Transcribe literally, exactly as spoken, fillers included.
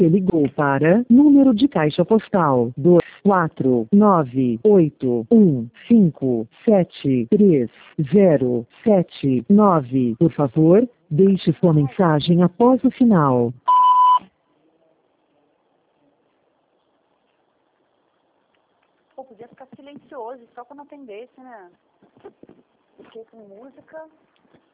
Você ligou para número de caixa postal dois quatro nove oito um cinco sete três zero sete nove. Por favor, deixe sua mensagem após o sinal. Pô, podia ficar silencioso, só quando atendesse, né? Porque com música...